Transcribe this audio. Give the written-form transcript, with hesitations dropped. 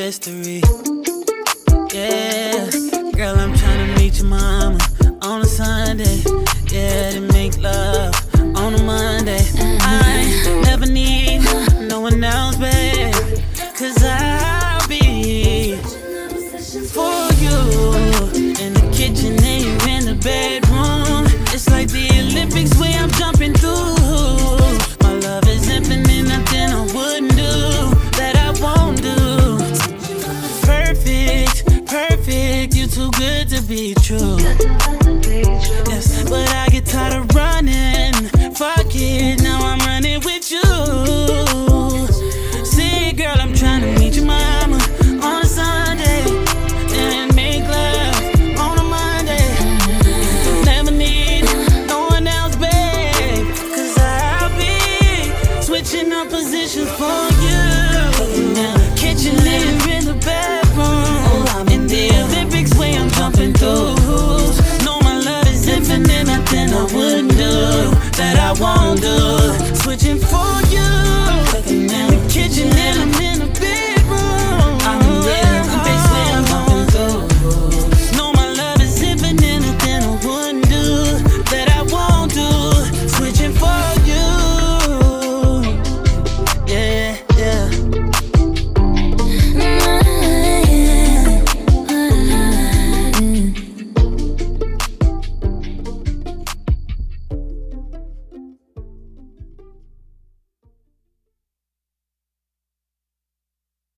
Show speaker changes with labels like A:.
A: history. Yeah, girl, I'm tryna meet your mama on a Sunday. Yeah, to make love on a Monday. I never need no one else, babe, 'cause I'll be for you in the kitchen and you in the bedroom. It's like the Olympics where I'm jumping through. My love is infinite, nothing I wouldn't do that I won't do. Perfect, perfect, you too good to be true. Yes, but I get tired of running. Fuck it, now I'm running with you.